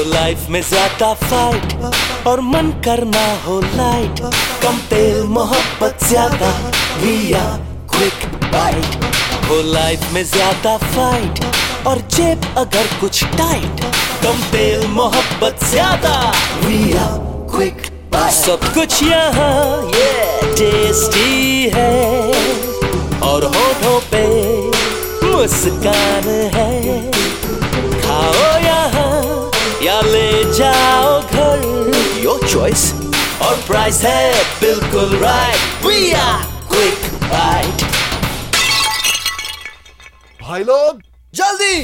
हो लाइफ में ज्यादा फाइट और मन करना हो लाइट, कम तेल मोहब्बत ज्यादा, वी आर क्विक बाइट। हो लाइफ में ज्यादा फाइट और जेब अगर कुछ टाइट, कम तेल मोहब्बत ज्यादा, वी आर क्विक बाइट। सब कुछ यहाँ ये टेस्टी है और होठों पे मुस्कान है। खाओ यहाँ या ले जाओ घर, योर चॉइस, और प्राइस है बिल्कुल right, we are quick bite. भाई लोग जल्दी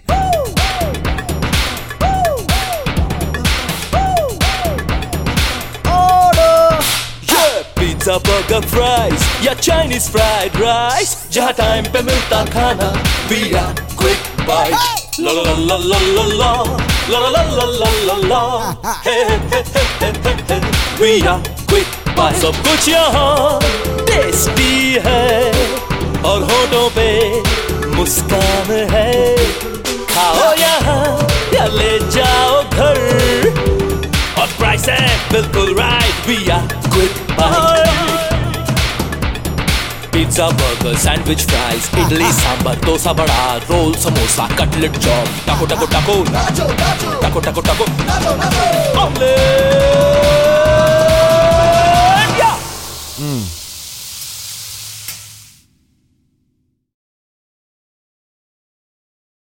पिज्जा बर्गर फ्राइज या चाइनीज फ्राइड राइस, जहाँ टाइम पे मिलता खाना, वी आर क्विक बाइट। ला ला ला ला ला ला ला ला ला ला ला ला, hey hey hey hey, we are quick bite. सब कुछ यहाँ टेस्टी है और होठों पे मुस्कान है। खाओ यहाँ या ले जाओ घर, और प्राइस है बिल्कुल right, we are quick bite. Pizza burger sandwich fries, idli sambar dosa vada, roll samosa cutlet chop, टाको टाको टाको टाको टाको टाको ऑमलेट।